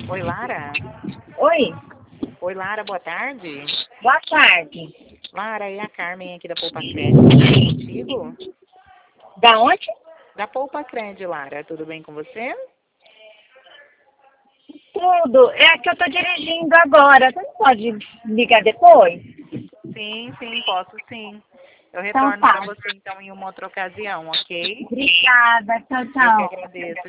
Oi, Lara. Oi, Oi, Lara, boa tarde. boa tarde. Lara, é a Carmen aqui da Poupa Cred. Tudo bem contigo? Da onde? Da Poupa Cred, Lara. Tudo bem com você? Tudo. É que eu tô dirigindo agora. Você não pode ligar depois? Sim, posso sim. Eu Então retorno tá. para você então em uma outra ocasião, ok? Obrigada. Tchau, Eu que tchau. agradeço.